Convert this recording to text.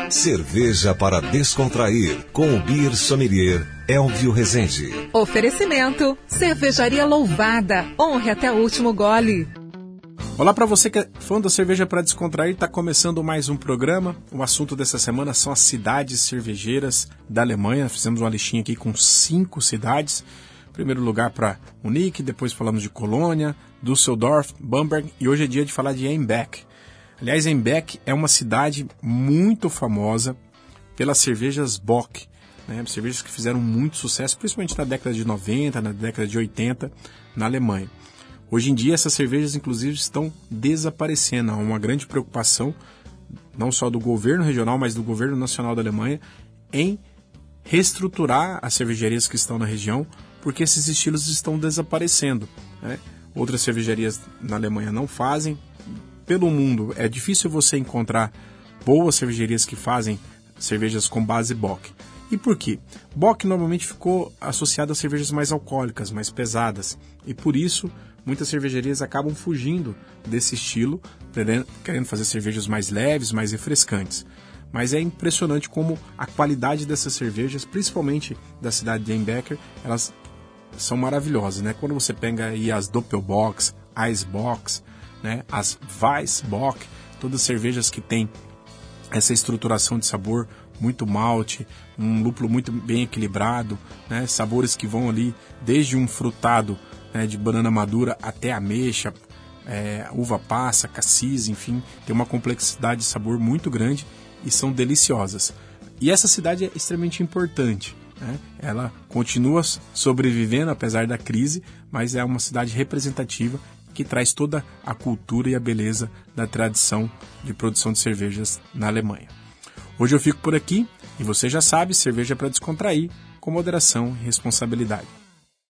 Cerveja para descontrair, com o Beer Sommelier Elvio Rezende. Oferecimento, Cervejaria Louvada, honre até o último gole. Olá para você que é fã da cerveja para descontrair, está começando mais um programa. O assunto dessa semana são as cidades cervejeiras da Alemanha. Fizemos uma listinha aqui com 5 cidades. Em primeiro lugar para Munique, depois falamos de Colônia, Düsseldorf, Bamberg e hoje é dia de falar de Einbeck. Aliás, Einbeck é uma cidade muito famosa pelas cervejas Bock, né? Cervejas que fizeram muito sucesso, principalmente na década de 90, na década de 80, na Alemanha. Hoje em dia, essas cervejas, inclusive, estão desaparecendo. Há uma grande preocupação, não só do governo regional, mas do governo nacional da Alemanha, em reestruturar as cervejarias que estão na região, porque esses estilos estão desaparecendo, né? Outras cervejarias na Alemanha não fazem. Pelo mundo, é difícil você encontrar boas cervejarias que fazem cervejas com base Bock. E por quê? Bock normalmente ficou associado a cervejas mais alcoólicas, mais pesadas. E por isso, muitas cervejarias acabam fugindo desse estilo, querendo fazer cervejas mais leves, mais refrescantes. Mas é impressionante como a qualidade dessas cervejas, principalmente da cidade de Einbeck, elas são maravilhosas, né? Quando você pega aí as Doppelbocks, Eisbocks, né? As Weissbock, todas cervejas que têm essa estruturação de sabor, muito malte, um lúpulo muito bem equilibrado, né? Sabores que vão ali desde um frutado, né, de banana madura até ameixa, uva passa, cassis, enfim, tem uma complexidade de sabor muito grande e são deliciosas. E essa cidade é extremamente importante, né? Ela continua sobrevivendo apesar da crise, mas é uma cidade representativa que traz toda a cultura e a beleza da tradição de produção de cervejas na Alemanha. Hoje eu fico por aqui e você já sabe, cerveja para descontrair, com moderação e responsabilidade.